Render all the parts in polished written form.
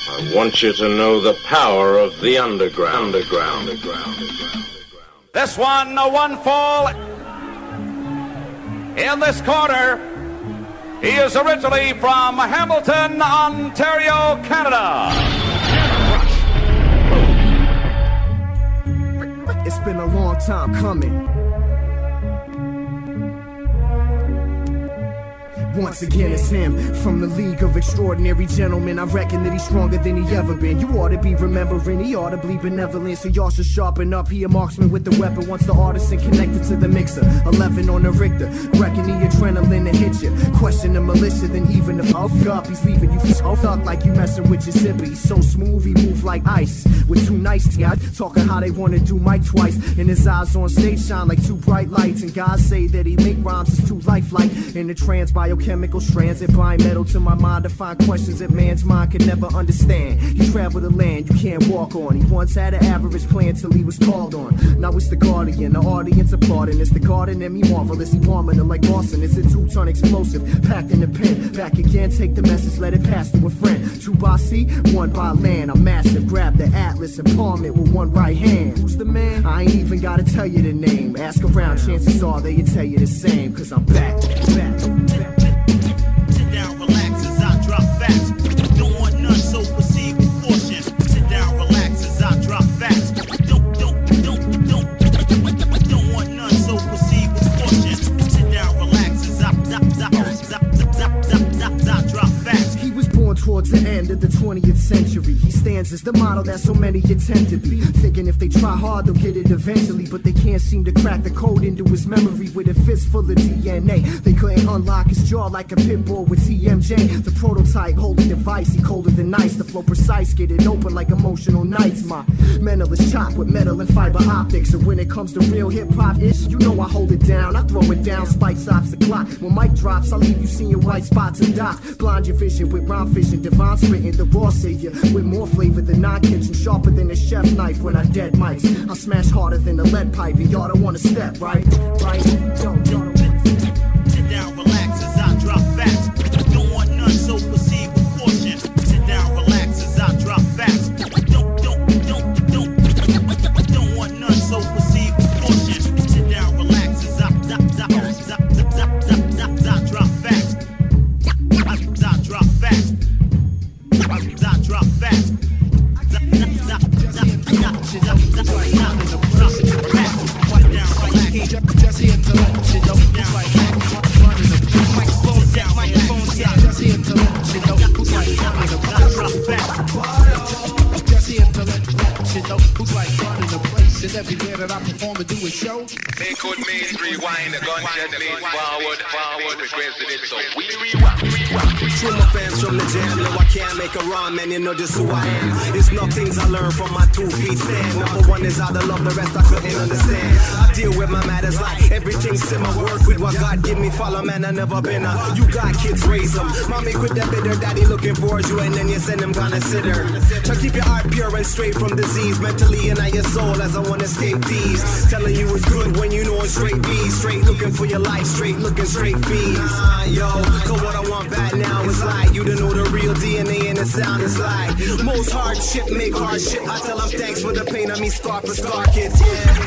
I want you to know the power of the underground. This one, no one fall. In this corner, he is originally from Hamilton, Ontario, Canada. It's been a long time coming. Once again it's him, from the League of Extraordinary Gentlemen. I reckon that he's stronger than he ever been. You ought to be remembering, he ought to be benevolent. So y'all should sharpen up, he a marksman with the weapon. Once the artisan connected to the mixer, 11 on the Richter. Reckon the adrenaline to hit you. Question the militia, then even if I'll up, he's leaving you so up like you messing with your zipper. He's so smooth, he move like ice. With two nice guys, talking how they wanna do Mike twice. And his eyes on stage shine like two bright lights. And guys say that he make rhymes is too lifelike. In the trans biochemical strands that bind metal to my mind to find questions that man's mind could never understand. He traveled the land you can't walk on. He once had an average plan till he was called on. Now it's the Guardian, the audience applauding. It's the garden and me marvelous. He bombing like Boston. It's a 2-ton explosive packed in the pen. Back again, take the message, let it pass to a friend. 2 by sea, 1 by land. I'm massive. Grab the atlas and palm it with one right hand. Who's the man? I ain't even gotta tell you the name. Ask around, chances are they'll tell you the same. Cause I'm back. Towards the end of the 20th century, he stands as the model that so many attempt to be. Thinking if they try hard, they'll get it eventually. But they can't seem to crack the code into his memory with a fist full of DNA. They couldn't unlock his jaw like a pit bull with TMJ. The prototype holding device, he colder than ice. The flow precise, get it open like emotional nights. My mental is chopped with metal and fiber optics. And when it comes to real hip-hop-ish, you know I hold it down. I throw it down, spike stops the clock. When mic drops, I leave you seeing white spots and dots. Blind your vision with rhyme vision. Divine spitting the raw savior with more flavor than non-kitchen, sharper than a chef knife. When I dead mics, I smash harder than a lead pipe, and y'all don't wanna step right. Y'all don't sit down, relax as I drop facts. Don't want none, so proceed with caution. Sit down, relax as I drop facts. Don't want none, so proceed with caution. Sit down, relax as I drop facts. I drop facts. I drop fast. Just here to let you know who's like running the microphone down, microphones down. Just here to let you know who's like running the drop fast. Just here to let you know who's like running the place. And everywhere that I perform and do a show, they could mean rewind the gunshot mean forward, requested it, so we rewind. True, my fans from the jam, you know I can't make a rhyme, man, you know just who I am. It's not things I learned from my 2 feet stand. Number one is how to love, the rest I couldn't understand. I deal with my matters like everything's in my work with what God give me, follow, man, I never been a, you got kids, raise them. Mommy quit that bitter, daddy looking for you, and then you send them gonna sit her. Try to keep your heart pure and straight from disease, mentally and not your soul, as I wanna escape these. Telling you it's good when you know it's straight B, straight looking for your life, straight looking straight fees. Yo, cause what I want bad now is like you to know the real DNA and the sound is like most hard shit make hard shit. I tell them thanks for the pain of me scar for scar kids.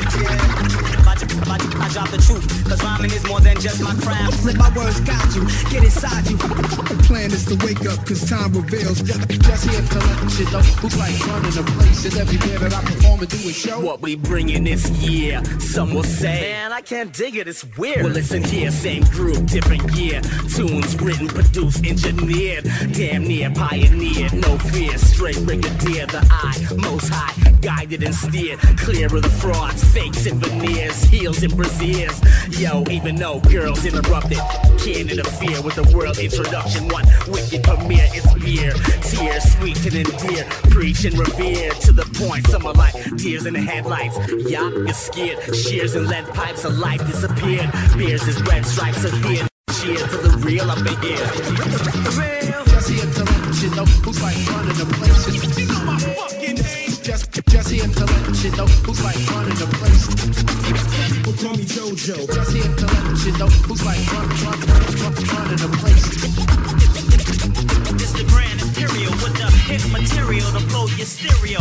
I drop the truth, cause rhyming is more than just my craft. Let my words guide you, get inside you. The plan is to wake up, cause time reveals. Just here to let you know who's like running the place. And everywhere that I perform and do a show. What we bringing this year, some will say, man, I can't dig it, it's weird. Well, listen here, same group, different year. Tunes written, produced, engineered. Damn near pioneered, no fear. Straight brigadier, the eye, most high. Guided and steered, clear of the frauds, fakes and veneers. Heels and braziers. Yo, even though girls interrupted, can't interfere with the world introduction. One wicked premiere, it's beer. Tears, sweet and endear. Preach and revere to the point. Some are like tears in the headlights. Yeah, you're scared. Shears and lead pipes of life disappeared. Beers is red stripes of here. Cheers to the real up in here. Real. Just here to let you know who's like running the place. You know my fucking name. Just here to let you know who's like running the place. People call me JoJo. Just here to let you know who's like running the place. It's the Grand Imperial with the hit material to blow your stereo.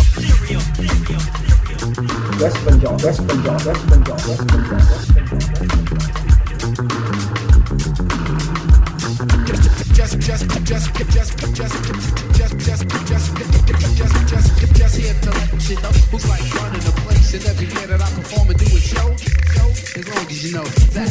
West Bengal, West Bengal, West Bengal, West Bengal, West Just here to let you know who's like running the place. And every year that I perform and do a show, as long as you know that.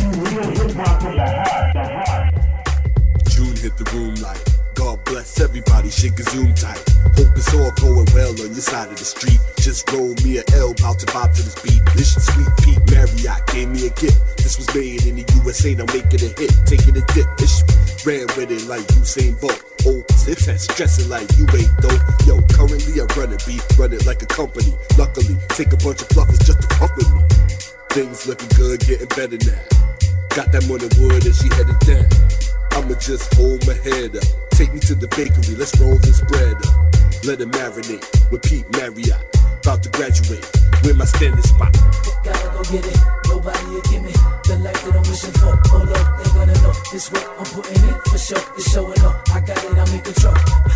June hit the room like, God bless everybody, shake a zoom tight. Hope it's all going well on your side of the street. Just roll me a L, bout to vibe to this beat. This sweet Pete Marriott gave me a gift. This was made in the USA, now make it a hit. Taking a dip, this ran with it like Usain Bolt. Old tips and stressing like you ain't dope. Yo, currently I run it, beat, run it like a company. Luckily, take a bunch of fluffers just to fuck with me. Things looking good, getting better now. Got that money wood and she headed down. I'ma just hold my head up. Take me to the bakery, let's roll this bread up. Let it marinate with Pete Marriott. About to graduate with my standing spot. Gotta go get it, nobody will give me the life that I'm wishing for. Hold up, they gonna know this what I'm putting in for sure. It's showing up, I got it, I'm in control.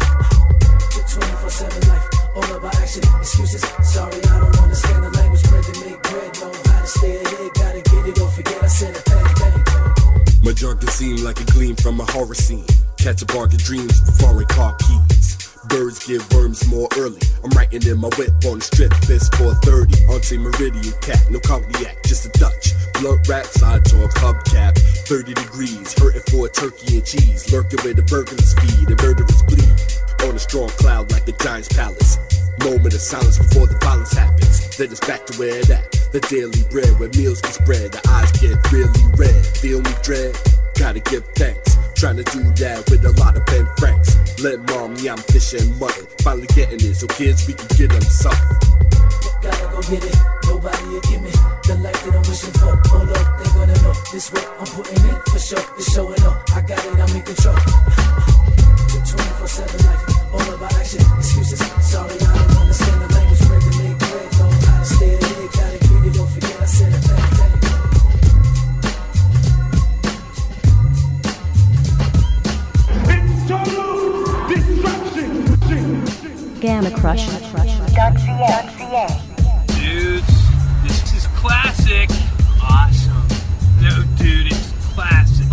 24/7 life, all about action, excuses. Sorry, I don't understand the language. Bread to make bread, know how to stay ahead. Gotta get it, don't forget I said a bang bang. My jargon seem like a gleam from a horror scene. Catch a bargain dreams with foreign car keys. Birds give worms more early. I'm writing in my whip on the strip, fist 430. Auntie Meridian cat, no cognac, just a Dutch. Blunt rack, side talk, hubcap. 30 degrees, hurting for a turkey and cheese. Lurking where the burglars feed and murderers bleed. On a strong cloud like a giant's palace. Moment of silence before the violence happens. Then it's back to where it at. The daily bread where meals get spread. The eyes get really red. Feel me dread? Gotta give thanks. Trying to do that with a lot of Ben Franks. Let mom yam fish and mutton. Finally getting it so kids we can get them something. Gotta go get it, nobody will give me the life that I'm wishing for. Hold up, they gonna know this what I'm putting in for sure. It's showing up, I got it, I'm in control. 24/7 life, all about action, excuses. Sorry, I don't understand the language. Bread to make bread, know how to stay ahead. Gotta get it, don't forget I said a bang bang. Gamma Crush. Dudes, this is classic. Awesome. No, dude, it's classic.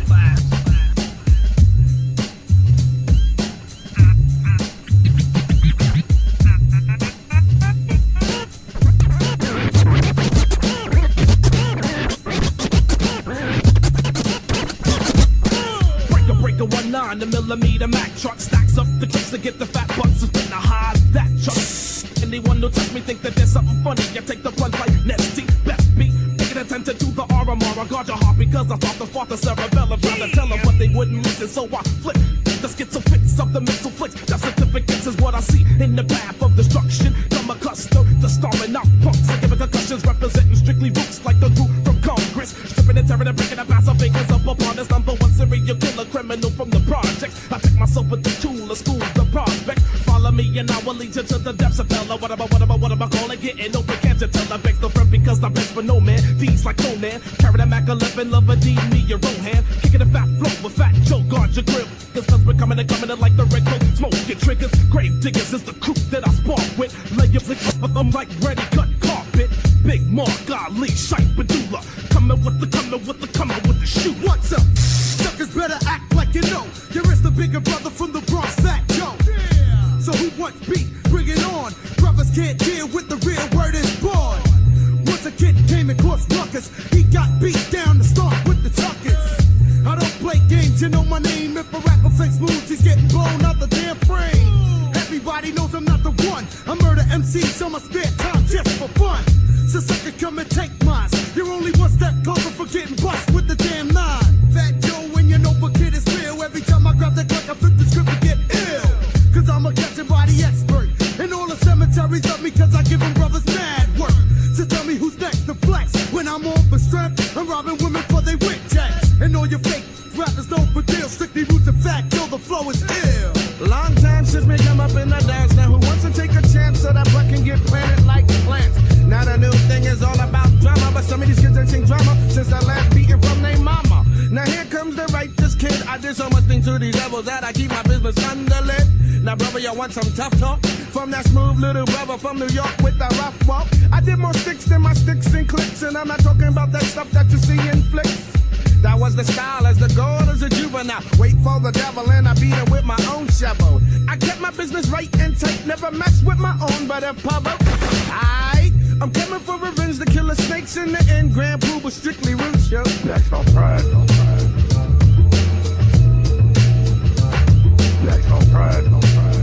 Breaker 1-9, the millimeter Mac truck stacks up the clips to get the fat bucks and spin a high that truck. Anyone who touch me think that there's something funny. You take the plunge like Nesty, best beat. Taking attention to the RMR. Guard your heart because I thought the father cerebellum. Trying to tell them but they wouldn't listen, so I flip the schizophrenics of the mental flicks. The certificates is what I see in the path of destruction. I'm accustomed to storming out punks and giving concussions, representing strictly roots like the group from Congress. Stripping and tearing and breaking the pass of fingers up upon this number one serial killer criminal from the projects. I take myself with the tool of school, the prospect. Follow me and I will lead you to the depths of hell. What am I calling? Getting open, can't you tell? I beg no friend because I beg for no man. These like Conan, carry that Mac 11, love a D, me your own hand. Kicking a fat flow with Fat Joe, guard your grip. Cause we're coming in like the red coat, smoking triggers. Grave diggers is the crew that I spark with. Layups I'm like ready cut carpet. Big Mark, Ali, Shipe, Badula. Coming with the shoot. What's up? Suckers better act like you know. You're the bigger brother from the Bronx, Fat Joe. Yeah. So who wants beat? Bring it on. Brothers can't deal with the real word is born. Once a kid came and caused ruckus, he got beat down to start with the tuckers. I don't play games, you know my name. If a rapper fakes moves, he's getting blown out the damn frame. Everybody knows I'm not the one. I murder MCs on my spare time just for fun. So sucker come and take mine. You're only one step closer for getting bust with the damn nine. Fat Joe when your notebook kid is real. Every time I grab that clock, I flip the script and get ill. Cause I'm a catching body expert. And all the cemeteries love me cause I give them brothers mad work. So tell me who's next to flex. When I'm on for strength, I'm robbing women for they wit checks. And all your fake rappers know for deal. Strictly roots of fact, till the flow is ill. Long time since me come up in the dance. Now who wants to take a chance so that butt can get planted like plants? Now the new thing is all about drama. But some of these kids ain't sing drama since the last beating from their mama. Now here comes the righteous kid. I did so much things to these levels that I keep my business under lid. Now brother, you want some tough talk? From that smooth little brother from New York with the rough walk. I did more sticks than my sticks and clicks, and I'm not talking about that stuff that you see in flicks. That was the style as the goal as a juvenile. Wait for the devil and I beat him with my own shovel. I kept my business right and tight, never mess with my own butter public. I'm coming for revenge, the killer snakes in the end. Grand Pooh was strictly roots, yo. That's no pride, no pride. That's no pride, no pride.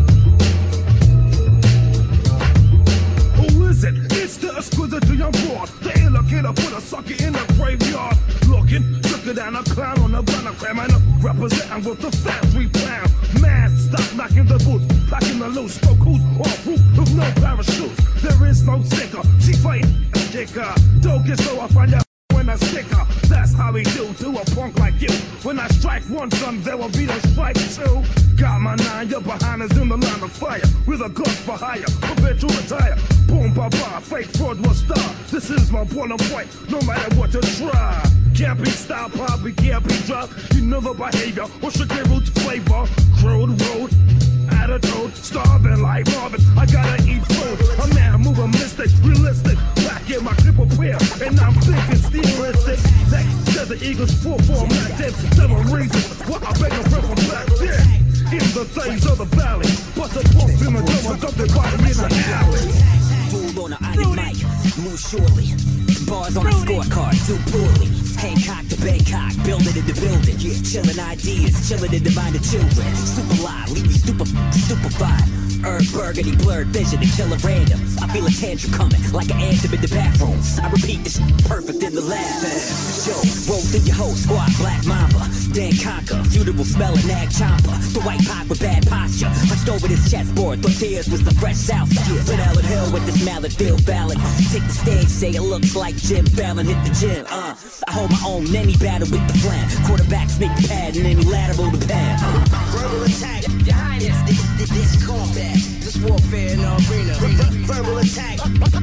Who is it? It's the exquisite young boy. The iller killer put a sucker in the graveyard. Looking, took it down a clown on a gunner cramming up. Representing with the factory plan. Man, stop knocking the boots. Packing the loose, spoke who's off roof with no parachutes. There is no sinker. She fighting a sticker. Don't get so I find out when I sticker. That's how we do to a punk like you. When I strike one son, there will be no strike two. Got my 9, you're behind us in the line of fire. With a gun for hire, prepare to retire. Boom, ba-ba, fake fraud will start. This is my point, no matter what you try. Can't be stopped, probably can't be dropped. You know the behavior, what's your roots flavor? Crude road, attitude, starving like Marvin. I gotta eat food. A man moving mystic, realistic. Back in my cripple pair, and I'm thinking stylistic. Next, there's the Eagles 4-4 back then. Several reasons why I beg a friend from back then. In the things of the valley, but the bumps in the dome, I dumped it body in the alley. Fool on an iron mic, move surely. Bars on a scorecard, do poorly. Hancock to Bangkok, building in the building. Yeah, chilling ideas, chilling in the mind of children. Super live, leave me stupefied. Herb burgundy, blurred vision, to kill a random. I feel a tantrum coming, like an anthem in the bathroom. I repeat this perfect in the lab. Show, roll through your whole squad, Black Mamba. Dan Conquer, funeral smell of nag chomper. The white pot with bad posture. Hunched over this chessboard, thought tears was the fresh south. But Allen Hill with this mallet, Bill Ballard. Take the stage, say it looks like Jim Fallon hit the gym. I hold my own, any battle with the plan. Quarterbacks make the pad, and any lateral the pad. Verbal attack, your highness, this combat. This warfare in the arena. Verbal attack.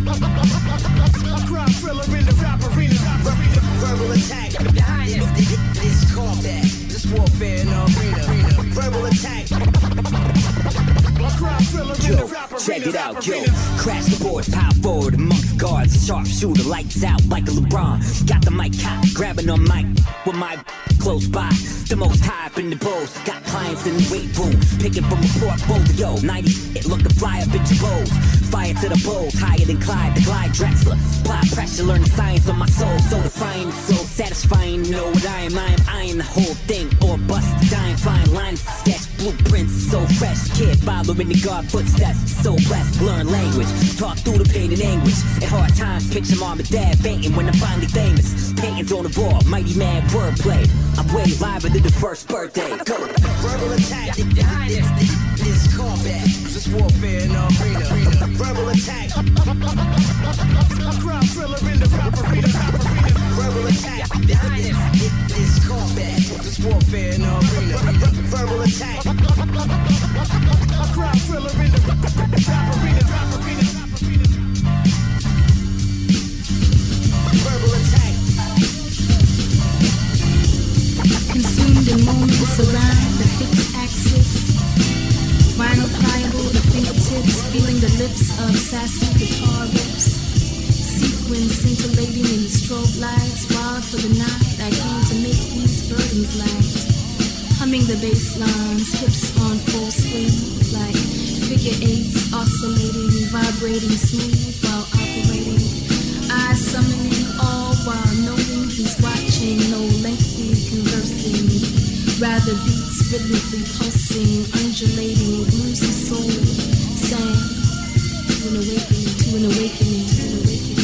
Crowd thriller in the rap arena. Verbal attack. Your highness, this combat. This warfare in the arena. Verbal attack. Yo, check it out, yo. Crash the board, power forward amongst guards. Sharpshooter, lights out like a LeBron. Got the mic cocked, grabbing on mic with my close by. The most high up in the bowls. Got clients in the weight room, picking from a portfolio. 90 it looking fly up in your bowls. Fire to the bowls, higher than Clyde, the Glide Drexler. Apply pressure, learn the science on my soul. So defiant, so satisfying. Know what I am eyeing the whole thing. Or bust, dying, fine lines, sketch, blueprints, so fresh. Can't follow in the guard footsteps, so blessed. Learn language, talk through the pain and anguish. At hard times, picture mom and dad fainting when I'm finally famous. Paintings on the wall, mighty mad wordplay. I'm way liver than the first birthday. Go. Verbal attack, your highness, this combat. This warfare in the arena. Verbal attack. Crowd thriller in the rap arena. Verbal attack, your highness, this combat. This warfare in the arena. Verbal attack. Crowd thriller in the rap arena. Verbal attack. Consumed in moments around the fixed axis. Vinyl pliable, the fingertips, feeling the lips of sassy guitar riffs. Sequins scintillating in the strobe lights. Wild for the night, I came to make these burdens light. Humming the bass lines, hips on full swing, like figure eights oscillating, vibrating smooth while operating. Eyes summoning all while knowing he's watching, no lengthy conversing. Rather beats rhythmically pulsing, undulating, bluesy soul sang to an awakening, to an awakening, to an awakening.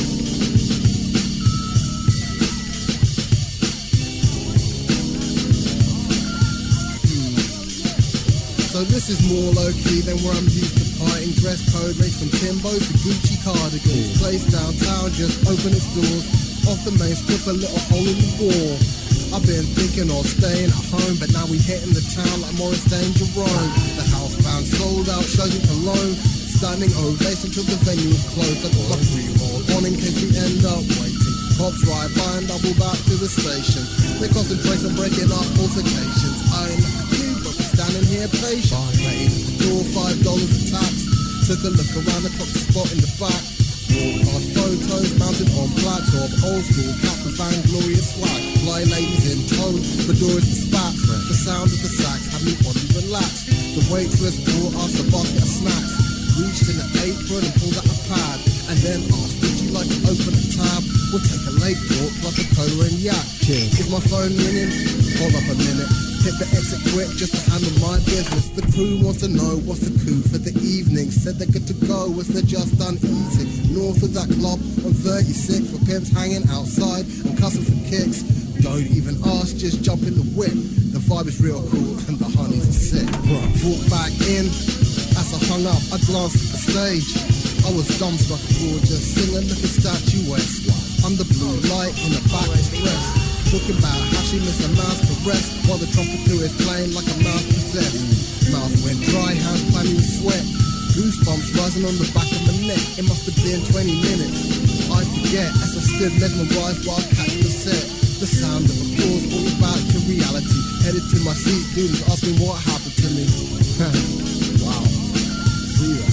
So this is more low-key than where I'm used to partying. Dress code range from Timbos to Gucci cardigans. Place downtown, just open its doors. Off the main strip, a little hole in the wall. I've been thinking of staying at home, but now we hitting the town like Morris Day and Jerome. The housebound sold out, showing alone. Standing ovation till the venue is closed. I got my free-roll on in case we end up waiting. Cops ride by and double back to the station. Their concentration breaking up altercations. I ain't like you, but we stand standing here patient. Waiting at the door, $5 a tax. Took a look around the clock, the spot in the back. Walk past photos mounted on plaques of old school cats with vainglorious swag. Fly ladies in tone, fedoras and spats. The sound of the sax had me oddly relaxed. The waitress brought us a basket of snacks. Reached in an apron and pulled out a pad. And then asked, would you like to open a tab? We'll take a late port plus a cola and yak. Cheers. Is my phone ringing? Hold up a minute. Hit the exit quick just to handle my business. The crew wants to know what's the coup for the evening. Said they're good to go as they're just done eating. North of that club on 36 for pimps hanging outside and cussing for kicks. Don't even ask, just jump in the whip. The vibe is real cool and the honeys are sick. Walk back in. As I hung up, I glanced at the stage. I was dumbstruck, gorgeous, singer-looking statuesque. Under blue light in the back dress. Talking about how she missed a mouse caress while the trumpeter is playing like a mouse possessed. Mouth went dry, hands clammy with sweat. Goosebumps rising on the back of my neck. It must have been 20 minutes. I forget as I stood mesmerized while catching the set. The sound of applause all back to reality. Headed to my seat, dudes asking what happened to me. Wow. See that.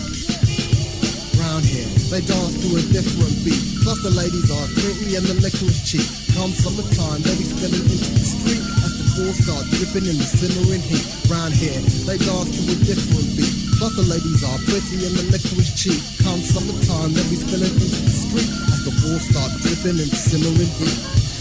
Round here, they dance to a different beat. Plus the ladies are pretty and the liquor is cheap. Come summertime, they'll be spilling into the street as the balls start dripping in the simmering heat. Round here, they dance to a different beat. Plus the ladies are pretty and the liquor is cheap. Come summertime, they'll be spilling into the street as the balls start dripping in the simmering heat.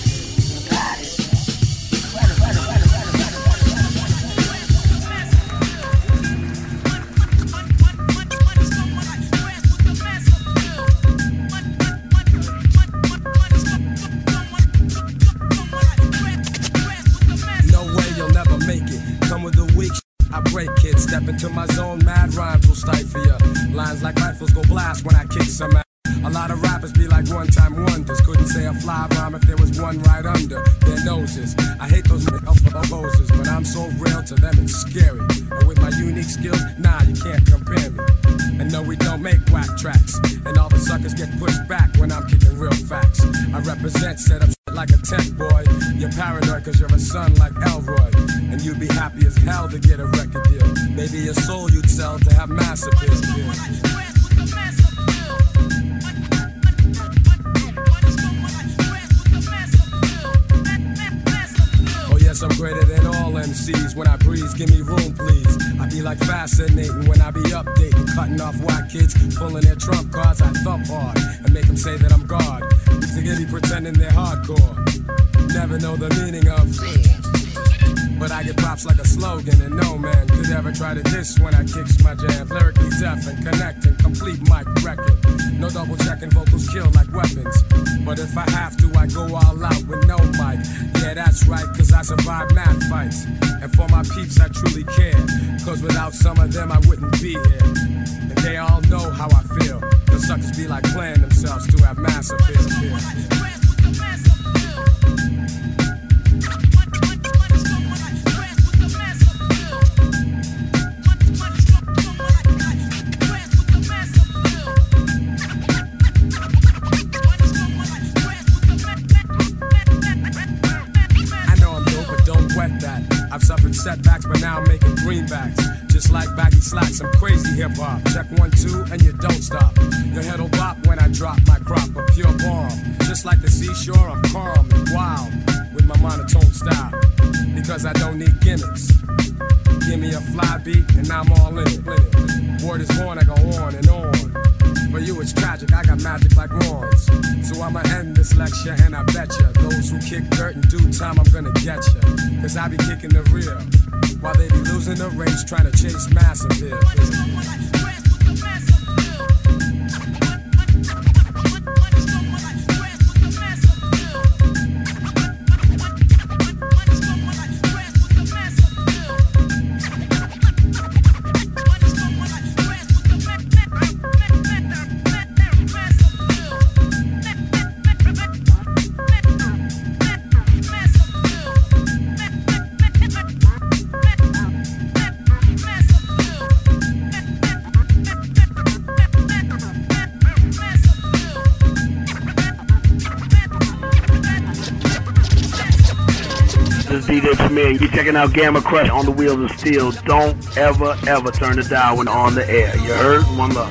Step into my zone, mad rhymes will stifle ya. Lines like rifles go blast when I kick some ass. A lot of rappers be like one-time wonders. Couldn't say a fly rhyme if there was one right under their noses. I hate those opposers, but I'm so real to them it's scary. And with my unique skills, nah, you can't compare me. And no, we don't make whack tracks. And all the suckers get pushed back when I'm kicking real facts. I represent, set up shit like a tent boy. You're paranoid cause you're a son like Elroy. And you'd be happy as hell to get a record deal. Maybe your soul you'd sell to have mass appeal. Oh yes, I'm greater than all MCs. When I breeze, give me room please. I be like fascinating when I be updating. Cutting off white kids, pulling their trump cards. I thump hard and make them say that I'm God. They be pretending they're hardcore. Never know the meaning of. But I get props like a slogan, and no man could ever try to diss when I kicks my jam. Lyrically deaf and connecting, complete mic record. No double checking, vocals kill like weapons. But if I have to, I go all out with no mic. Yeah, that's right, cause I survived mad fights. And for my peeps, I truly care. Cause without some of them, I wouldn't be here. And they all know how I feel. The suckers be like playing themselves to have mass appeal. I've suffered setbacks, but now I'm making greenbacks. Just like baggy slacks, I'm crazy hip-hop. Check 1, 2, and you don't stop. Your head'll bop when I drop my crop of pure bomb. Just like the seashore, I'm calm and wild with my monotone style. Because I don't need gimmicks. Give me a fly beat, and I'm all in it. Word is born, I go on and on. For you it's tragic, I got magic like wands. So I'ma end this lecture and I betcha those who kick dirt in due time, I'm gonna get ya. Cause I be kicking the real while they be losing the race trying to chase mass appeal. DJ Premier. You're checking out Gamma Crush on the Wheels of Steel. Don't ever, ever turn it down when on the air. You heard? One love.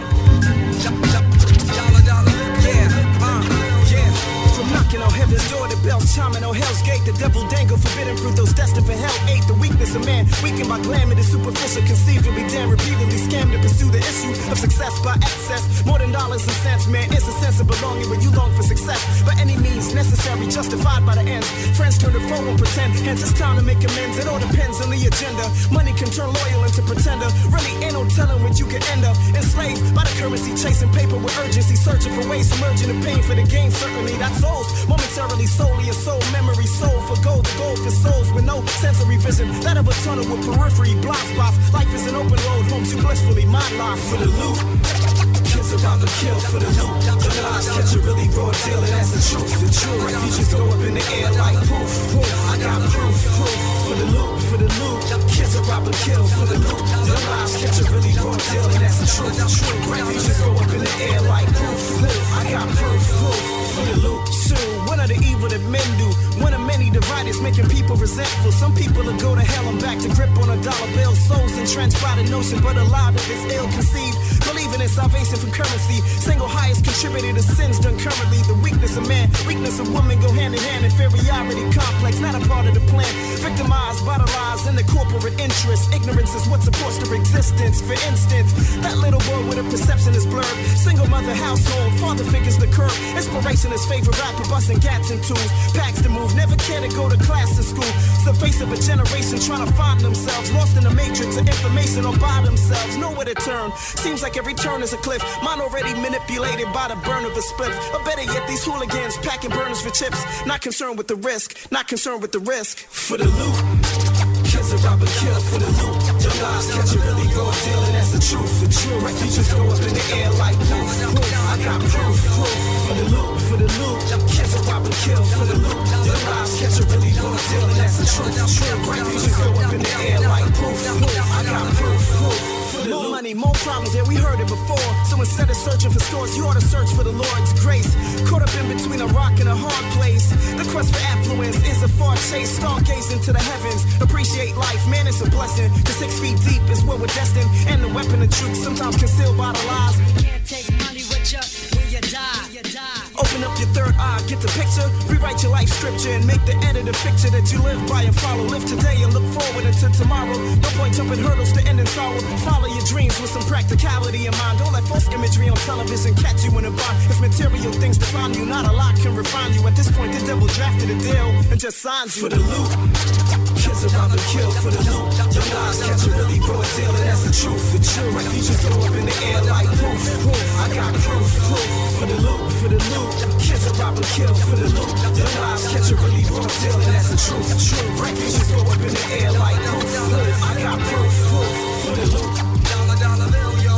Knocking on heaven's door, the bell chiming on hell's gate. The devil dangle, forbidden fruit, those destined for hell ate. The weakness of man, weakened by glamour, the superficial, conceivably damn, repeatedly scammed to pursue the issue of success by excess. More than dollars and cents, man, it's a sense of belonging when you long for success. By any means necessary, justified by the ends. Friends turn to foe and pretend, hence it's time to make amends. It all depends on the agenda. Money can turn loyal into pretender. Really ain't no telling what you can end up. Enslaved by the currency, chasing paper with urgency, searching for ways, submerging the pain for the gain. Certainly, that's all. Momentarily, solely a soul, memory, soul for gold, the gold for souls with no sensory vision. That of a tunnel with periphery, blind spots. Life is an open road, home too blissfully, my life for the loot. Kids about to kill for the loot. The lies catch a really raw deal, and that's the truth. The truth. Refugees go up in the air like poof, poof. I got proof, proof for the loot, for the loot. Kids about to kill for the loot. The lies catch a really raw deal, and that's the truth. The truth. Refugees go up in the air like poof, poof. I got proof, proof for the loot. One of the evil that men do. One of many dividers making people resentful. Some people will go to hell and back to grip on a dollar bill. Souls entrenched by the notion, but a lot of it's ill-conceived. Believing in salvation from currency. Single highest contributor to sins done currently. The weakness of man, weakness of woman go hand in hand. Inferiority complex, not a part of the plan. Victimized by the lies and the corporate interests. Ignorance is what supports their existence. For instance, that little boy with a perception is blurred. Single mother household, father figures the curb. Inspiration is favorite rapper, busting gats and tools. Packs to move, never care to go to class in school. It's the face of a generation trying to find themselves. Lost in the matrix of information all by themselves. Nowhere to turn. Seems like every turn is a cliff. Mine already manipulated by the burn of a spliff. Or better yet, these hooligans packing burners for chips. Not concerned with the risk. Not concerned with the risk. For the loot. Kids are rob and kill for the loot. Your lies catch a really raw deal, and that's the truth. The truth. Refugees go up in the air like poof, poof. I got proof, proof for the loot, for the loot. Kids are rob and kill for the loot. Your lies catch a really raw deal, and that's the truth. The truth. Refugees go up in the air like poof, poof. I got proof, proof. More money, more problems, yeah, we heard it before. So instead of searching for scores, you ought to search for the Lord's grace. Caught up in between a rock and a hard place. The quest for affluence is a far chase. Stargazing to the heavens. Appreciate life, man, it's a blessing. Cause 6 feet deep is where we're destined. And the weapon of truth, sometimes concealed by the lies. You can't take money with you when you die. Open up your third eye, get the picture. Rewrite your life scripture and make the edited picture that you live by and follow. Live today and look forward into tomorrow. No point jumping hurdles to end in sorrow. Follow your dreams with some practicality in mind. Don't let false imagery on television catch you in a bind. If material things define you, not a lot can refine you. At this point, the devil drafted a deal and just signs you. For the loot. Kids are robbed and killed for the loot. Your lies catch a really raw deal, and that's the truth. The truth. Refugees go up in the air like poof, poof. I got proof, proof for the loot, for the loot. Kids are robbed and killed for the loot. Your lies catch a really raw deal, and that's the truth. The truth. Refugees go up in the air like poof, poof. I got proof, proof for the loot. Dollar, dollar bill, yo.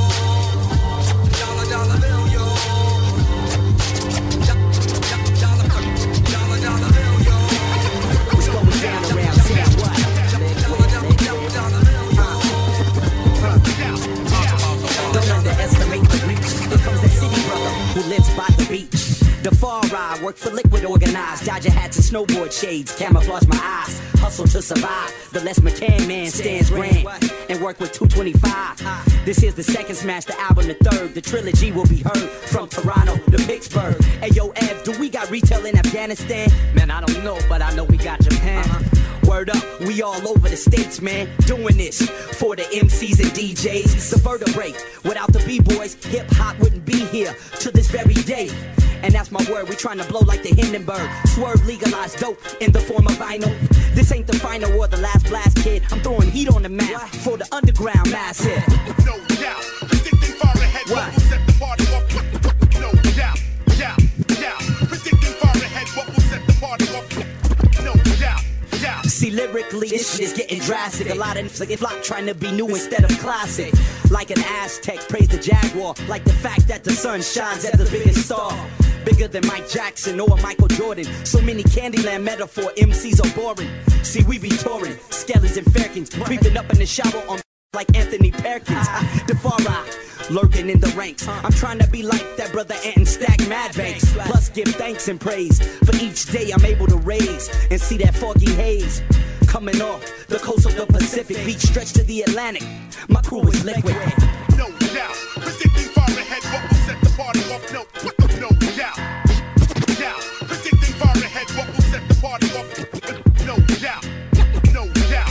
Dollar, dollar bill, yo. Dollar, dollar bill, yo. What's going down around town? What? Don't underestimate the reach. Here comes that city brother who lives by the beach. The far ride, work for liquid organized. Dodger hats and snowboard shades, camouflage my eyes. Hustle to survive. The Les McCann man stands grand and work with 225. This is the second smash, the album the third. The trilogy will be heard from Toronto to Pittsburgh. Hey yo, Ev, do we got retail in Afghanistan? Man, I don't know, but I know we got Japan. Word up, we all over the states, man. Doing this for the MCs and DJs. The vertebrae, without the B-boys, hip-hop wouldn't be here to this very day. And that's my word, we trying to blow like the Hindenburg. Swerve legalized dope in the form of vinyl. This ain't the final or the last blast, kid. I'm throwing heat on the map for the underground massive. No doubt, predicting far ahead what will set the party off. No doubt, predicting far ahead what will set the party off. No doubt. See, lyrically, this shit is getting drastic. A lot of niggas flock trying to be new instead of classic. Like an Aztec, praise the Jaguar. Like the fact that the sun shines as the biggest star. Bigger than Mike Jackson or Michael Jordan. So many Candyland metaphor MCs are boring. See, we be touring, Skellies and Fairkins, creeping up in the shower on like Anthony Perkins. The far right, lurking in the ranks. I'm trying to be like that brother Ant and stack mad banks. Plus give thanks and praise for each day I'm able to raise and see that foggy haze. Coming off the coast of the Pacific, beach stretched to the Atlantic. My crew is liquid. No doubt, predicting far ahead what will set the party off. No doubt, predicting far ahead what will set the party off. No doubt, no doubt.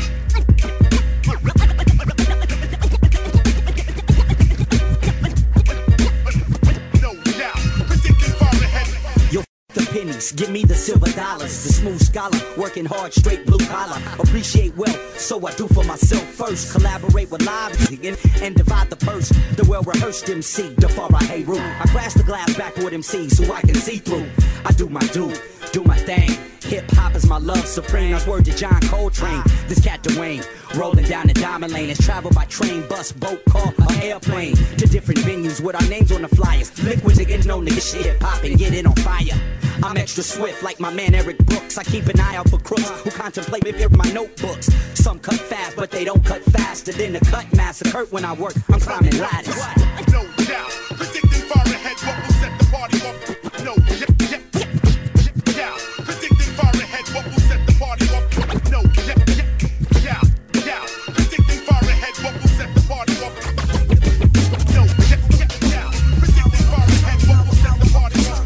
The pennies, give me the silver dollars. The smooth scholar, working hard, straight blue collar. Appreciate wealth, so I do for myself first. Collaborate with live and divide the purse. The well-rehearsed MC, the far I hate root. I crash the glass backward MC so I can see through. I do my thing. Hip-hop is my love supreme. That's word to John Coltrane. This cat Dwayne, rolling down the diamond lane. It's travel by train, bus, boat, car, or airplane. To different venues with our names on the flyers. Liquids again, no nigga shit poppin', get it on fire. I'm extra swift like my man Eric Brooks. I keep an eye out for crooks who contemplate me in my notebooks. Some cut fast, but they don't cut faster than the cut master. Kurt when I work, I'm climbing ladders. No doubt, predicting far ahead what will set the party off. No doubt, predicting far ahead what will set the party off. No doubt, predicting far ahead what will set the party off. No doubt, predicting far ahead what will set the party off.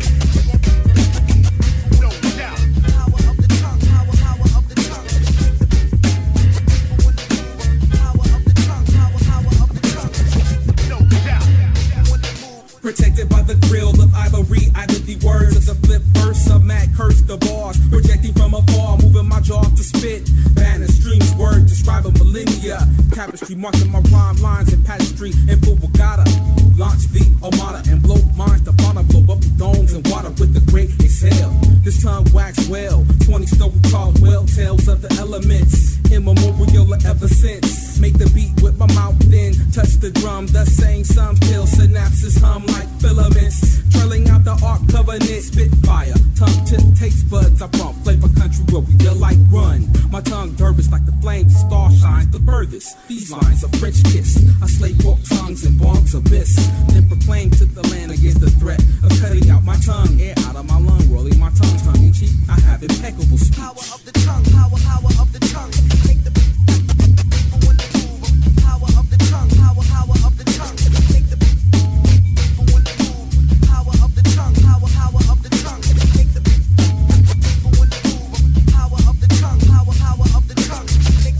No doubt. Power of the tongue, power of the tongue. Power of the tongue, power of the tongue. No doubt. Protected by the grill of ivory, I did the words of the flip verse of Matt curse the bars, projecting from afar, moving my jaw to spit. Banner streams word describe a millennia. Tapestry marking my rhyme lines in pageantry and full Bugatti. Launch the Armada and blow minds to fauna, blow up domes and water with the great exhale. This tongue wax well, 20-story tall well tales of the elements. Immemorial ever since. Make the beat with my mouth, then touch the drum. Thus saying some till synapses hum like filaments. Trailing out the Ark Covenant, spit fire. Tongue tip taste buds I bump. Play for country where we delight run. My tongue dervish like the flame, star shines the furthest. These lines a French kiss. I slay forked tongues and bombs abyss. Then proclaim to the land against the threat of cutting out my tongue. Air out of my lung, rolling my tongue in cheek. I have impeccable speech. Power of the tongue, power of the tongue. Make the power of the tongue, power of the tongue. Make the power of the tongue, power of the tongue. Make the power of the tongue, power of the tongue. Make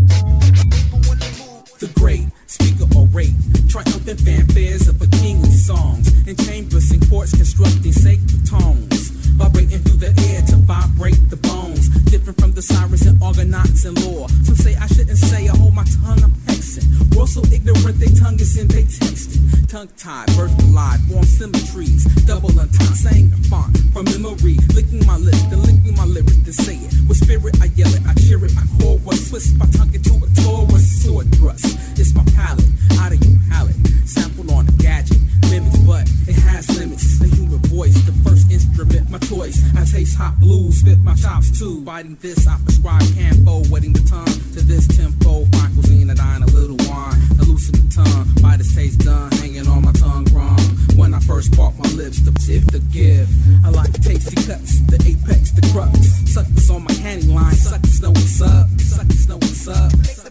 the great speaker orate, triumphant fanfares of a kingly songs, in chambers and courts constructing sacred tones, vibrating through the air to vibrate the bones, different from the sirens and argonauts and lore. Some say I shouldn't say, I hold my tongue, I'm hexing. World so ignorant, they tongue is in, they texting. Tongue-tied, birth alive, form symmetries, double entendre, saying the font from memory, licking my lips, then licking my lyrics, then say it. With spirit, I yell it, I cheer it, I call what's twist my tongue into a Taurus sword thrust. It's my palate, out of your palate, sample on a gadget, limits, but it has limits. The human voice, the first instrument, my choice. I taste hot blues, spit my chops too. Biting this, I prescribe campo, wetting the tongue to this tempo. Fine cuisine, a dine, a little wine, a loosen the tongue. By this taste done, hanging on my tongue wrong. When I first part my lips, the tip, the give. I like tasty cuts, the apex, the crux. Suckers on my candy line, suckers know what's up. Suckers know what's up.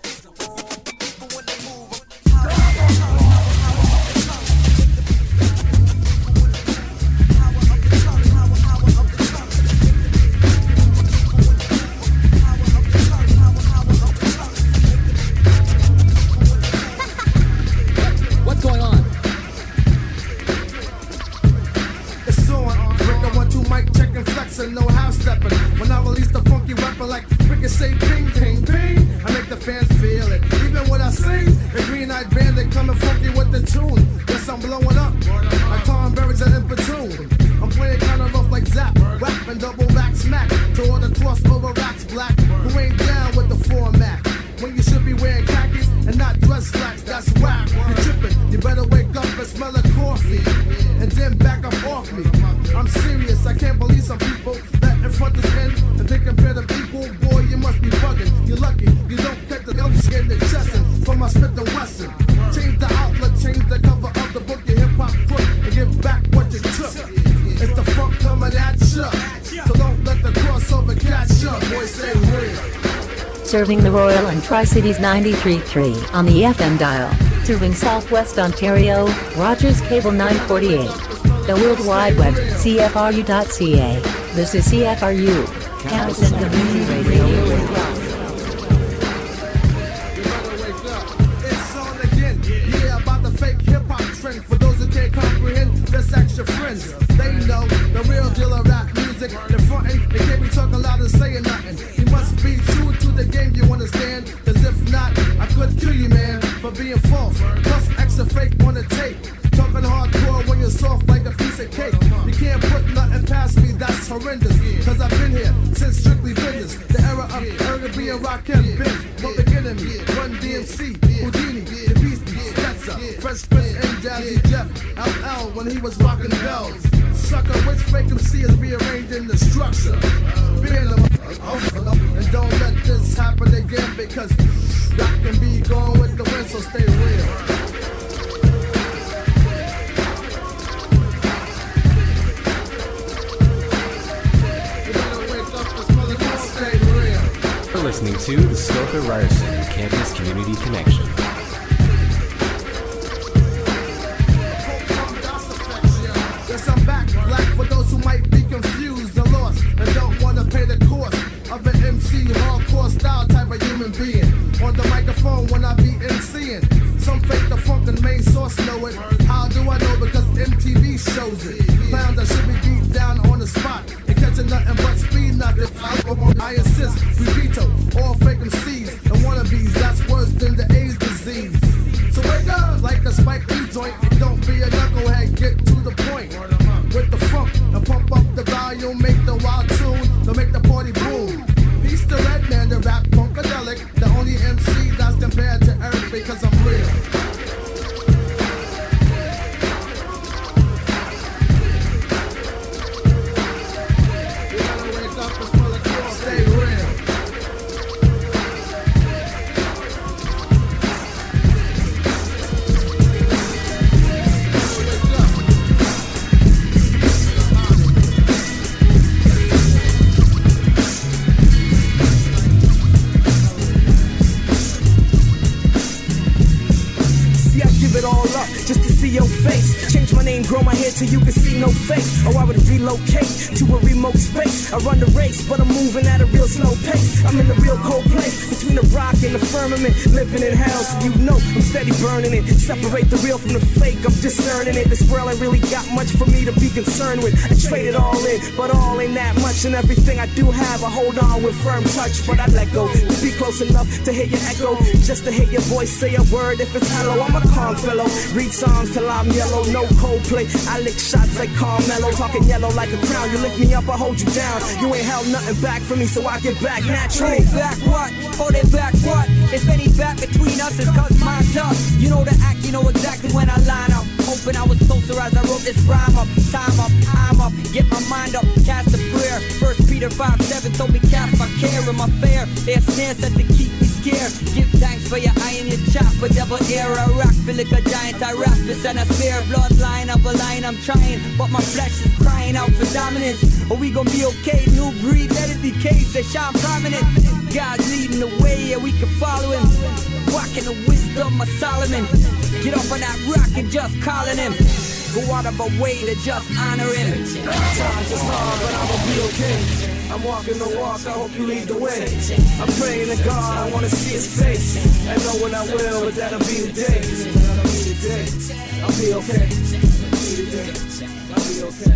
No house stepping. When I release the funky weapon like ricochet, ping, ping, ping, I make the fans feel it. Even when I sing, the green-eyed bandit coming funky with the tune. Yes, I'm blowing up like Tom Berry's an implatoon. I'm playing kind of rough like Zap, rap and double back smack to all the crossover racks black who ain't down with the format. When you should be wearing khakis and not dress slacks, that's whack. You're tripping, you better wake up and smell a coffee and then back up off me. I'm serious, I can't believe some people that in front of men and they compare the people. Boy, you must be bugging. You're lucky, you don't get the ilk skin the chestin' from my Smith & Wesson. Change the outlet, change the cover of the book, your hip-hop crook, and give back what you took. It's the funk coming at ya, so don't let the crossover catch up. Boy, stay real. serving the Royal and Tri-Cities 93.3 on the FM dial. Serving Southwest Ontario, Rogers Cable 948. The World Wide Web, CFRU.ca. This is CFRU, Campus and Community Radio. It's on again, yeah, about the fake hip-hop trend. For those who can't comprehend, just ask your friends. They know the real deal of rap music. They're frontin', they can't be talking loud and saying nothing. You must be true to the game, you understand? Cause if not, I could kill you, man, for being false. Plus extra fake on the tape. Talking hardcore when you're soft like a piece of cake. You can't put nothing past me, that's horrendous. Cause I've been here since strictly business. The era of R&B and rock and big. But beginning me, Run DMC, Houdini, the Beastie, Stetzer, Fresh Prince and Jazzy Jeff, LL when he was rocking bells. Sucker, which fake MC is rearranging the structure. Being and don't let this happen again because rock can be going with the wind, so stay real. You're listening to the Stoker Ryerson Campus Community Connection. Yes, I'm back, black for those who might be confused and lost and don't want to pay the cost of an MC hardcore style type of human being. On the microphone when I be MCing. Some fake the funk and main source know it. How do I know? Because MTV shows it. Clowns that should be beat down on the spot. And catching nothing but speed, not the I insist, we veto all fake MCs and wannabes. That's worse than the AIDS disease. So wake up like a Spike Lee joint. Don't be a knucklehead, get to the point. With the funk and pump up the volume, make the wild tune, to make the party boom. Peace to Redman, the rap funkadelic, the only MC that's compared to Earth because I'm real. Just to see your face. Change my name, grow my hair till you can see no face. Or I would relocate to a remote space. I run the race, but I'm moving at a real slow pace. I'm in a real cold place between the rock and the firmament. Living in hell, so you know I'm steady burning it. Separate the real from the fake, I'm discerning it. This world ain't really got much for me to be concerned with. I trade it all in, but all ain't that much. And everything I do have, I hold on with firm touch. But I let go to be close enough to hear your echo. Just to hear your voice say a word if it's hello. I'm a calm fellow. Read songs till I'm yellow, no Coldplay. I lick shots like Carmelo, talking yellow like a crown. You lift me up, I hold you down. You ain't held nothing back from me, so I get back naturally. Hold it back what? Hold it back what? If any back between us, it's cause mine's up. You know the act, you know exactly when I line up. Hoping I was closer as I wrote this rhyme up. Time up, I'm up, get my mind up, cast a prayer. 1 Peter 5:7 told me cast my care and my fear. They're snares set to keep me scared. Give thanks for your eye and your chop. A devil era rock, feel like a giant. I rap this and I spare bloodline of a line. I'm trying, but my flesh is crying out for dominance. Or we gon' be okay, new breed, let it decay. Say shine prominent. God's leading the way, yeah, we can follow him. Walking the wisdom of Solomon. Get off on that rock and just calling him. Go out of our way to just honor him. Times is hard, but I'ma be okay. I'm walking the walk, I hope you lead the way. I'm praying to God, I wanna see his face. And know when I will, but that'll be the day. I'll be okay. I'll be okay.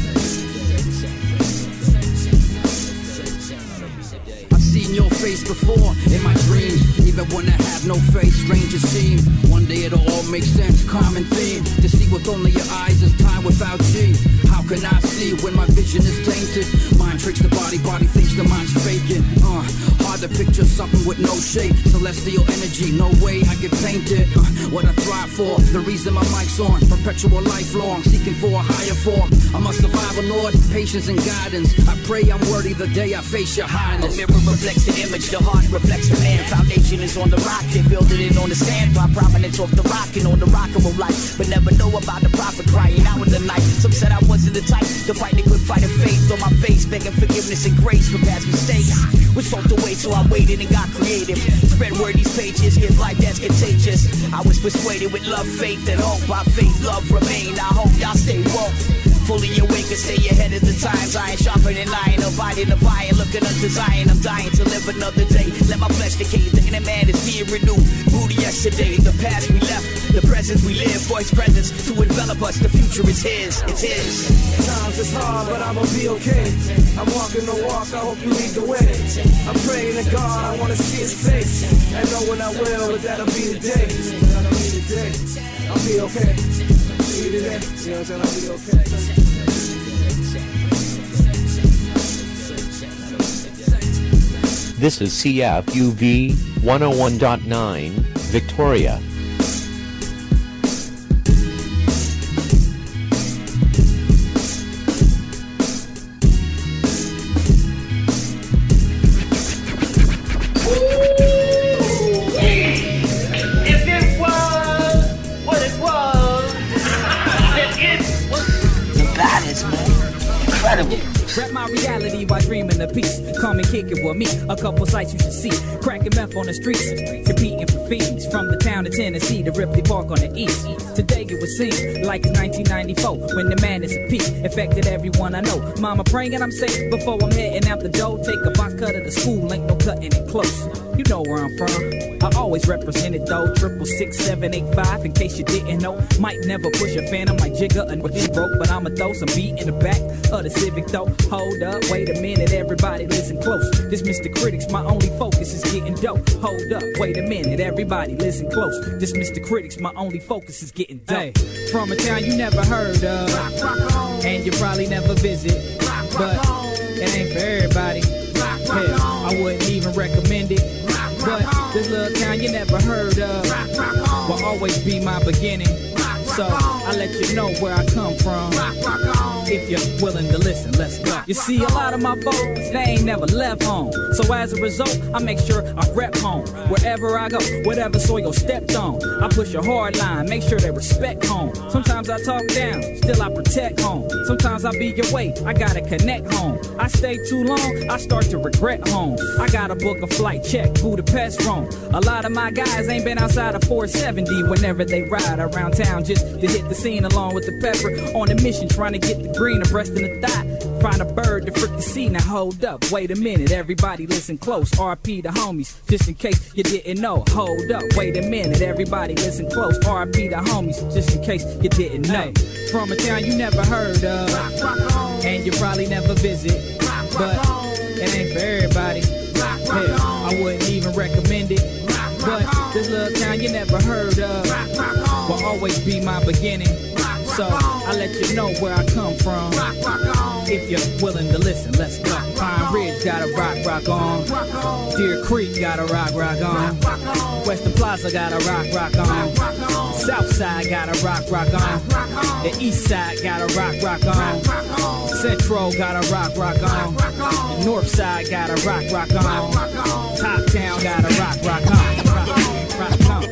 I've seen your face before in my dreams. Even when I have no face, strangers seem. One day it'll all make sense, common theme. To see with only your eyes is time without G. How can I see when my vision is tainted? Mind tricks the body, body thinks the mind's faking. Hard to picture something with no shape. Celestial energy, no way I get painted. What I thrive for, the reason my mic's on. Perpetual lifelong, seeking for a higher form. I'm a survivor, Lord, patience and guidance. I pray I'm worthy the day I face your highness. A mirror reflects the image, the heart reflects the man. Foundation is on the rock, they building it on the sand. Drop prominence off the rock and on the rockable life. But never know about the prophet crying out in the night. Some said I wasn't the type to fight the good fight of faith. On my face, begging forgiveness and grace for past mistakes. With salt away, so so I waited and got creative. Spread word, these pages, give life that's contagious. I was persuaded with love, faith, and hope. By faith, love remain. I hope y'all stay woke. Fully awake and stay ahead of the times. I ain't sharper than lion, abiding the fire, looking up to Zion. I'm dying to live another day. Let my flesh decay, the inner man is being renewed. Booty yesterday, the past we left, the present we live. For his presence to envelop us, the future is his, it's his. Times is hard, but I'ma be okay. I'm walking the walk, I hope you lead the way. I'm praying to God, I wanna see his face. And know when I will, but that'll be the day. That'll be the day. I'll be okay. Be the day. You know what I'm saying? I'll be okay. This is CFUV 101.9, Victoria. Rap my reality while dreaming of peace. Come and kick it with me. A couple sights you should see. Cracking meth on the streets. Competing for fiends. From the town of Tennessee to Ripley Park on the east. Today it would seem like 1994 when the madness at peak affected everyone I know. Mama praying I'm safe before I'm heading out the door. Take a box cutter to school. Ain't no cutting it close. You know where I'm from. I always represented though. 666-785 in case you didn't know. Might never push a phantom like Jigga and he broke, but I'ma throw some beat in the back of the Civic though. Hold up, wait a minute, everybody listen close. This Mr. Critics, my only focus is getting dope. Hold up, wait a minute, everybody listen close. This Mr. Critics, my only focus is getting dope. Hey, from a town you never heard of, and you probably never visit, but it ain't for everybody. Hell, I wouldn't even recommend it. But this little town you never heard of will always be my beginning. So I let you know where I come from. If you're willing to listen, let's go. You see, a lot of my folks, they ain't never left home. So as a result, I make sure I rep home. Wherever I go, whatever soil stepped on, I push a hard line, make sure they respect home. Sometimes I talk down, still I protect home. Sometimes I be your way, I gotta connect home. I stay too long, I start to regret home. I gotta book a flight, check Budapest, Rome. A lot of my guys ain't been outside of 470 whenever they ride around town just to hit the scene along with the pepper. On a mission trying to get the green abreast in the thigh. Find a bird to frick the sea. Now hold up, wait a minute, everybody listen close. RP the homies, just in case you didn't know. Hold up, wait a minute, everybody listen close. RP the homies, just in case you didn't know. From a town you never heard of, and you probably never visit, but it ain't for everybody. Hell, I wouldn't even recommend it. But this little town you never heard of will always be my beginning. So I let you know where I come from. If you're willing to listen, let's go. Pine Ridge got a rock on. Deer Creek got a rock on. Western Plaza got a rock on. South Side got a rock on. The East Side got a rock on. Central got a rock on. The North Side got a rock on. Top Town got a rock on. Rock on.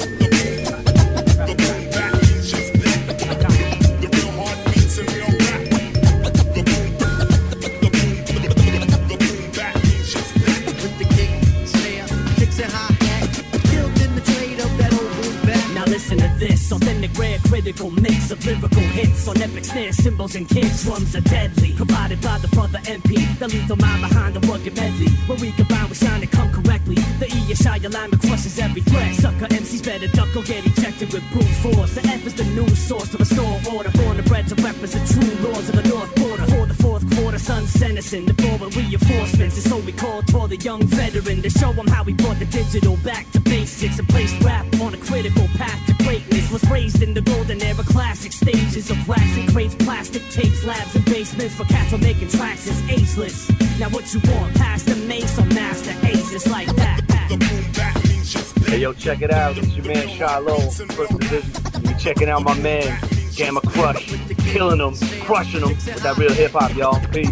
Listen to this authentic, rare, critical mix of lyrical hits on epic snare, cymbals and kicks. Drums are deadly, provided by the brother MP. The lethal mind behind the rugged medley, where we combine with sound and come correctly. The E-Shire alignment crushes every threat. Sucker MCs better duck or get ejected with brute force. The F is the news source to restore order. Born and bred to represent true lords of the North Border. For the fourth quarter, sun sentencing, the forward reinforcements. And so we called for the young veteran to show them how we brought the digital back to basics and placed rap on a critical path to greatness. Was raised in the golden era, classic stages of wax and crates, plastic tapes, labs and basements. For cats for making tracks is ageless. Now what you want, past the mace or master ace? It's like that. Hey yo, check it out. It's your man Shiloh, First Division. You checking out my man Gamma Crush, killing them, crushing them with that real hip hop, y'all. Peace.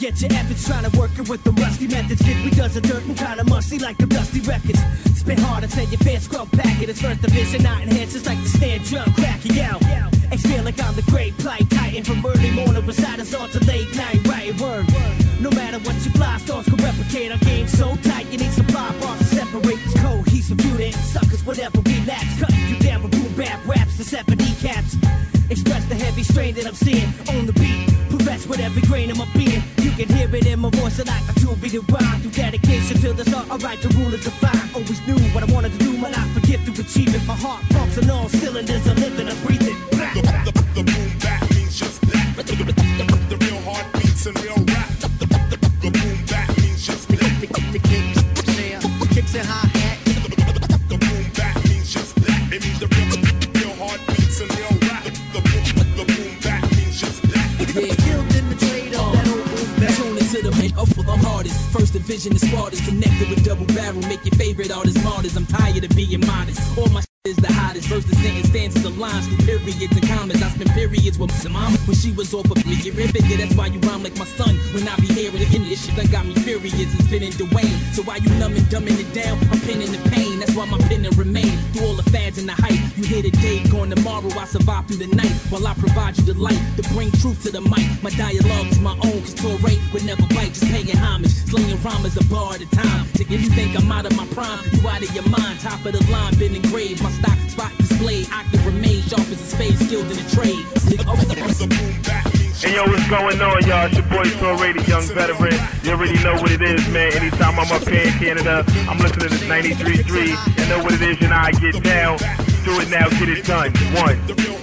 Forget your efforts trying to work it with the rusty methods. Kid, we does the dirt and kinda musty like the dusty records. Spit hard until your fans scrub packet. It's first division, not enhanced. It's like the snare drum cracking out. X feel like I'm the great plight titan. From early morning reciters on to late night writing word. No matter what your fly stars can replicate, our game so tight you need supply bars to separate this cohesive unit. Suckers, whatever we lapse, cutting you down with boom bap raps to 7 kneecaps. Express the heavy strain that I'm seeing on the beat. Progress with every grain of my being. You can hear it in my voice, like a two-beat rhyme. Through dedication to the art, alright, the rule is defined. Always knew what I wanted to do, my life forget to achieve it. My heart pumps on all cylinders, I'm living, I'm breathing. The boom bap means just that. The real heart beats and real rap. The boom bap means just that. The kicks and hi-hat. The boom bap means just that. It means the real heart beats and real rap. The boom bap means just that. Yeah, killed in the trade of that old boom bap. Tune into the make up for the hardest. First division is smartest. Connected with double barrel. Make your favorite artist martyrs. I'm tired of being modest. All my is the hottest. Verse the sentence, stanzas, the lines through periods and commas. I spent periods with my mom when she was off of me. You're figure that's why you rhyme like my son. When I be here again, this shit done got me furious. It's been in Dwayne. So why you numbing, dumbing it down? I'm pinning the pain. That's why my pen remain. Through all the fads and the hype. You hear the day, gone tomorrow. I survive through the night while I provide you the light to bring truth to the mic. My dialogue is my own, cause Torre would never bite. Just paying homage, slinging rhymes a bar at a time. So if you think I'm out of my prime, you out of your mind. Top of the line, been engraved. My stock spot displayed. I can remain sharp as a spade, skilled in the trade. Hey yo, what's going on, y'all? It's your boy Torre, the young veteran. You already know what it is, man. Anytime I'm up here in Canada, I'm listening to this 93.3. You know what it is, you know I get down. Do it now, get it done. One.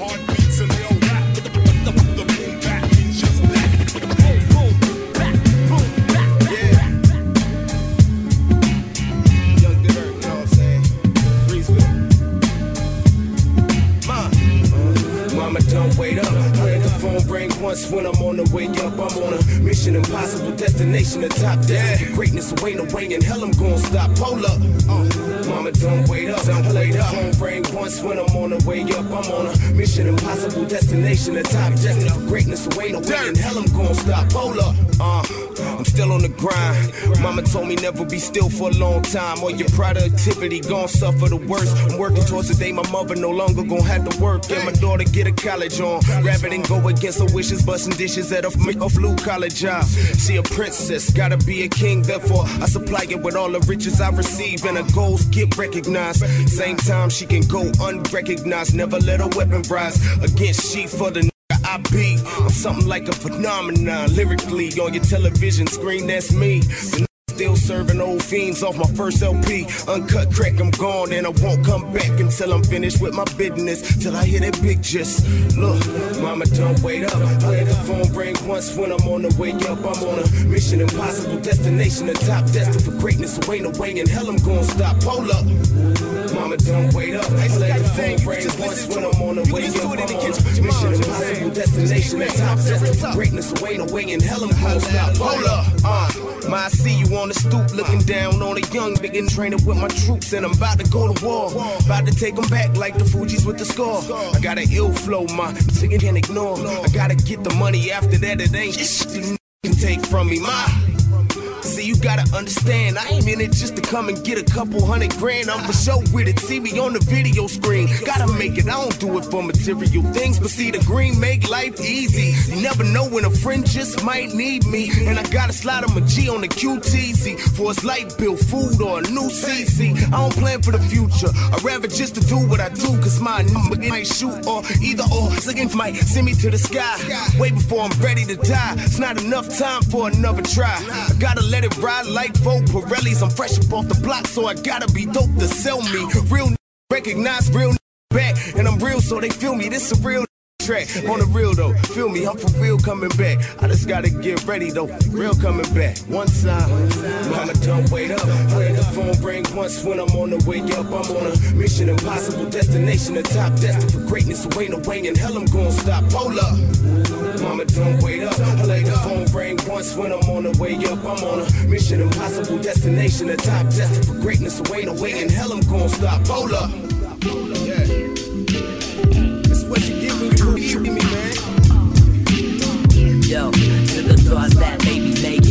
Don't wait up. Let the phone ring once when I'm on the way up. I'm on a mission impossible destination, the top destination. Greatness away, no way in hell I'm gonna stop. Hold up. Mama, don't wait up. Let the phone ring once when I'm on the way up. I'm on a mission impossible destination, the top destination. Greatness away, no way in hell I'm gonna stop. Hold up. I'm still on the grind. Mama told me never be still for a long time, or your productivity gon' suffer the worst. I'm working towards the day my mother no longer gon' have to work, and my daughter get a college on. Rather than go against her wishes, busting dishes at a blue collar job. She a princess, gotta be a king. Therefore, I supply it with all the riches I receive, and her goals get recognized. Same time, she can go unrecognized. Never let her weapon rise against she for the I be. I'm something like a phenomenon. Lyrically, on your television screen, that's me. Still serving old fiends off my first LP. Uncut crack, I'm gone, and I won't come back until I'm finished with my business. Till I hear that big gist. Look, mama, don't wait up. Let the phone ring once when I'm on the way up. I'm on a mission impossible destination, the top destined for greatness. So ain't no way in hell I'm gonna stop. Hold up. Mama, don't wait up. Let the phone ring once when I'm on the way up. I'm on a mission impossible destination, the top destined for greatness. So ain't no way in hell I'm gonna stop. Hold up. I see you on the stoop looking down on a young nigga and training with my troops, and I'm about to go to war. About to take them back like the Fugees with the score. I got an ill flow, my singing can't ignore. I gotta get the money after that, it ain't shit you can take from me, ma. See, you gotta understand, I ain't in it just to come and get a couple $100 grand. I'm for sure with it, see me on the video screen. Gotta make it, I don't do it for material things, but see the green make life easy. You never know when a friend just might need me, and I gotta slide him a G on the QTZ for his light bill, food, or a new CC. I don't plan for the future, I'd rather just to do what I do, cause my number might shoot or either or. Second might send me to the sky, way before I'm ready to die. It's not enough time for another try. I gotta let it ride like four Pirellis. I'm fresh up off the block, so I gotta be dope to sell me. Real recognize real back, and I'm real, so they feel me. This a real track on the real though. Feel me, I'm for real coming back. I just gotta get ready though. Real coming back. One time, mama, don't wait up. Let the phone ring once when I'm on the way up. I'm on a mission impossible destination, the top destined for greatness. So ain't no way in hell I'm gonna stop. Hold up. Mama, don't wait up. I let the phone ring once when I'm on the way up. I'm on a mission impossible destination, the top destined for greatness. So ain't no way in hell I'm gonna stop. Hold up. Yeah. That's what you give me, man. Yo, to the thought that made me late.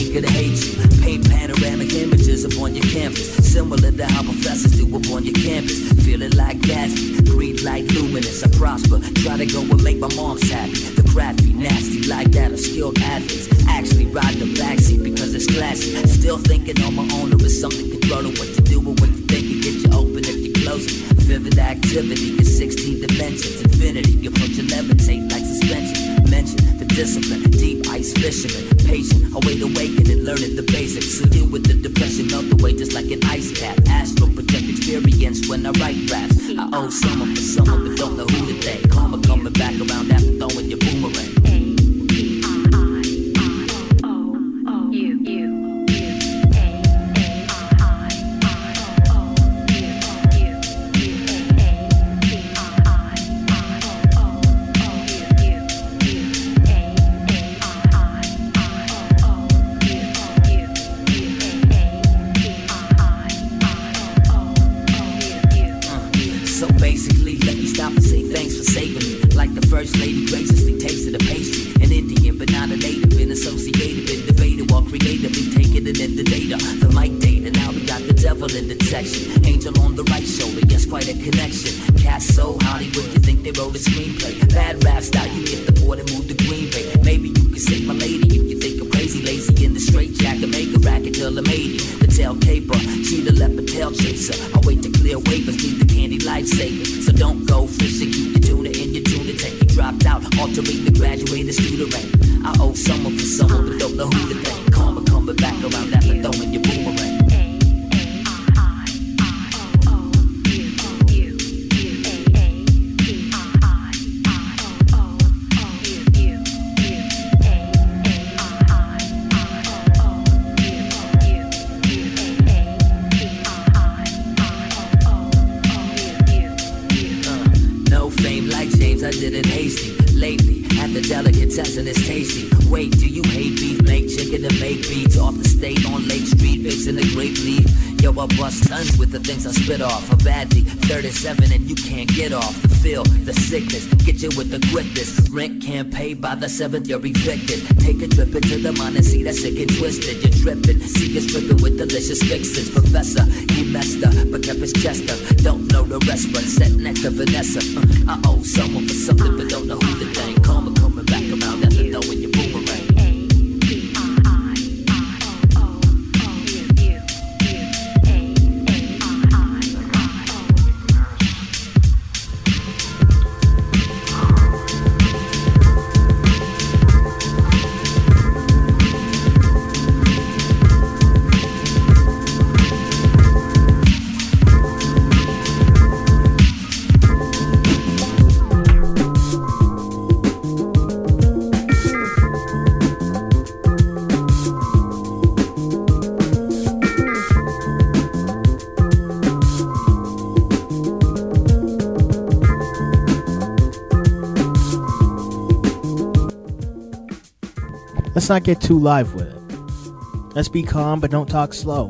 eager to hate you. Paint panoramic images upon your canvas, similar to how professors do upon your campus. Feeling like Gatsby, green light luminous. I prosper, try to go and make my moms happy. The crafty, nasty, like that of skilled athletes. Actually ride the backseat because it's classy. Still thinking on my own, there is something controlling what to do and what to think. And get you open if you close it. Vivid activity in 16 dimensions. Infinity, you put your levitate like suspension. Mention the discipline, deep ice fisherman. Patient, I wait awakening, learning the basics. So deal with the depression, melt away just like an ice cap. Astral project experience when I write raps. I owe someone for someone, but don't know who to thank. Karma coming back around after throwing your boomerang. First lady graciously tasted a pastry. An Indian, but not a native. Been associated, been debated while creatively taking it in the data. The mic data, now we got the devil in detection. Angel on the right shoulder, yes, quite a connection. Cast so Hollywood, you think they wrote a screenplay. Bad rap style, you get the board and move to Green Bay. Maybe you can save my lady if you think I'm crazy. Lazy in the straight jacket, make a racket till I'm 80. The tail caper, cheetah leopard tail chaser. I wait to clear waivers, need the candy lifesaver. So don't go fishing, keep your tuna in your tuna tank. Dropped out, altering the graduated student rank. I owe someone for someone, but don't know who to thank. Karma coming back around after throwing your boomerang. I did it hasty lately. At the delicatessen, it's tasty. Wait, do you hate beef? Make chicken and make beats off the state on Lake Street, fixing a grape leaf. Yo, I bust tons with the things I spit off. A badly 37 and you can't get off. The feel, the sickness, get you with the quickness. Rent can't pay by the 7th, you're evicted. Take a trip into the mind and see that sick and twisted. You're tripping, see you stripping with delicious fixes. Professor, he messed up, but kept his chest up. Don't know the rest, but sat next to Vanessa. I owe someone for something, but don't know who to thank. Karma coming back around after throwing your boomerang. Let's not get too live with it. Let's be calm, but don't talk slow.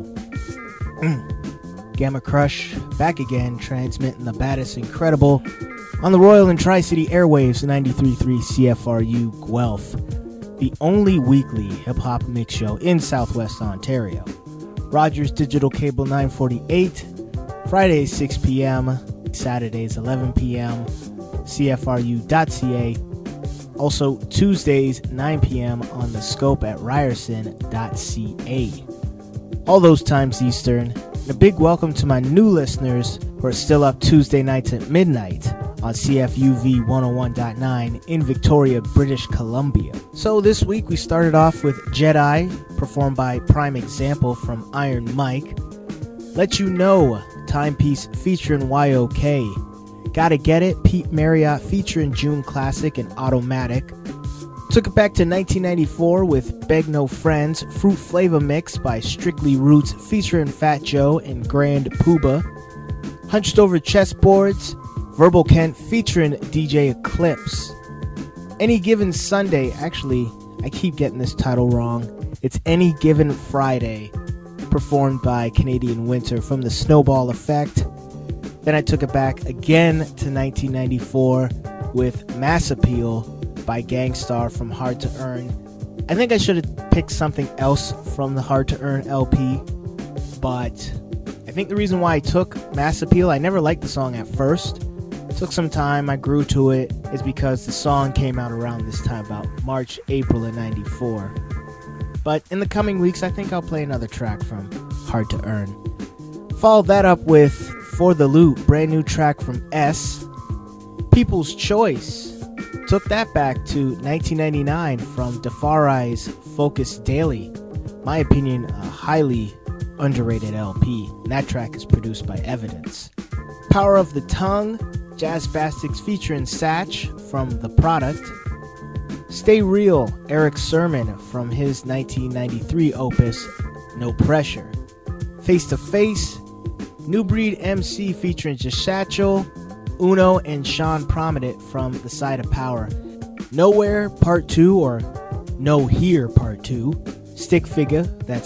Gamma Crush, back again, transmitting the baddest incredible on the Royal and Tri-City airwaves, 93.3 CFRU Guelph, the only weekly hip-hop mix show in Southwest Ontario. Rogers Digital Cable 948, Fridays 6 p.m., Saturdays 11 p.m., CFRU.ca. Also, Tuesdays, 9 p.m. on the scope at ryerson.ca. All those times Eastern. And a big welcome to my new listeners who are still up Tuesday nights at midnight on CFUV 101.9 in Victoria, British Columbia. So this week we started off with Jedi, performed by Prime Example from Iron Mike. Let You Know, Timepiece featuring YOK. Gotta Get It, Pete Marriott featuring June Classic and Automatic. Took it back to 1994 with Beg No Friends, Fruit Flavor Mix by Strictly Roots featuring Fat Joe and Grand Pooba. Hunched Over Chessboards, Verbal Kent featuring DJ Eclipse. Any Given Sunday, actually, I keep getting this title wrong. It's Any Given Friday, performed by Canadian Winter from the Snowball Effect. Then I took it back again to 1994 with Mass Appeal by Gangstar from Hard to Earn I think I should have picked something else from the Hard to Earn LP, but I think the reason why I took Mass Appeal, I never liked the song at first. It took some time, I grew to it, is because the song came out around this time, about March, April of 94. But in the coming weeks, I think I'll play another track from Hard to Earn. Followed that up with For the Loot, brand new track from S. People's Choice. Took that back to 1999 from Defarai's Focus Daily. My opinion, a highly underrated LP. And that track is produced by Evidence. Power of the Tongue, Jazzbastics featuring Satch from The Product. Stay Real, Eric Sermon from his 1993 opus No Pressure. Face to Face, New Breed MC featuring Jashachel, Uno, and Sean Prominent from The Side of Power. Nowhere Part 2 or No Here Part 2. Stick Figure, that's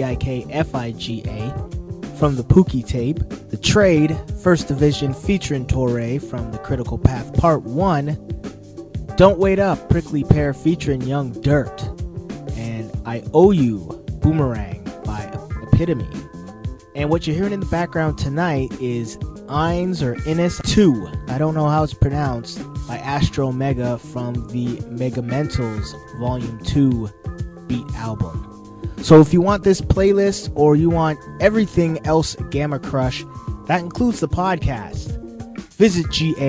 STIKFIGA, from the Pookie tape. The Trade, First Division featuring Torre from The Critical Path Part 1. Don't Wait Up, Prickly Pear featuring Young Dirt. And I Owe You, Boomerang by Epitome. And what you're hearing in the background tonight is Eins or Innis 2, I don't know how it's pronounced, by Astro Mega from the Megamentals Volume 2 Beat album. So if you want this playlist or you want everything else Gamma Crush, that includes the podcast, visit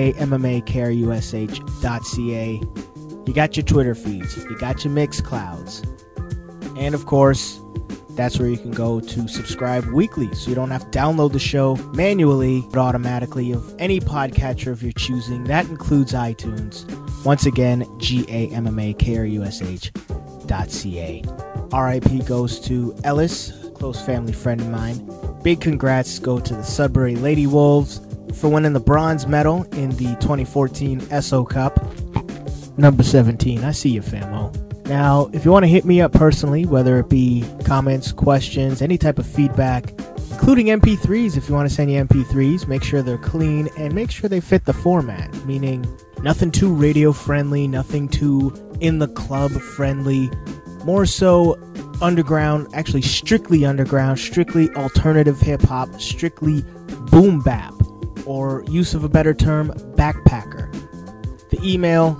GAMMAKRUSH.ca. You got your Twitter feeds, you got your Mixclouds, and of course, that's where you can go to subscribe weekly so you don't have to download the show manually but automatically of any podcatcher of your choosing. That includes iTunes. Once again, GAMMAKRUSH.ca. RIP goes to Ellis, close family friend of mine. Big congrats go to the Sudbury Lady Wolves for winning the bronze medal in the 2014 SO Cup. Number 17, I see you, famo. Now, if you want to hit me up personally, whether it be comments, questions, any type of feedback, including MP3s, if you want to send you MP3s, make sure they're clean and make sure they fit the format, meaning nothing too radio friendly, nothing too in the club friendly, more so underground, actually strictly underground, strictly alternative hip hop, strictly boom bap, or use of a better term, backpacker. The email,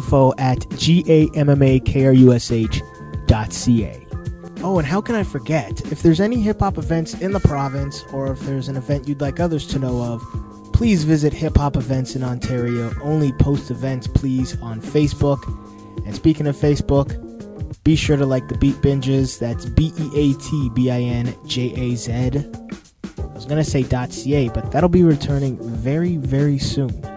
info@GAMMAKRUSH.ca. Oh, and how can I forget? If there's any hip-hop events in the province, or if there's an event you'd like others to know of, please visit Hip Hop Events in Ontario. Only post events, please, on Facebook. And speaking of Facebook, be sure to like the Beat Binges. That's BEATBINJAZ. I was going to say .ca, but that'll be returning very, very soon.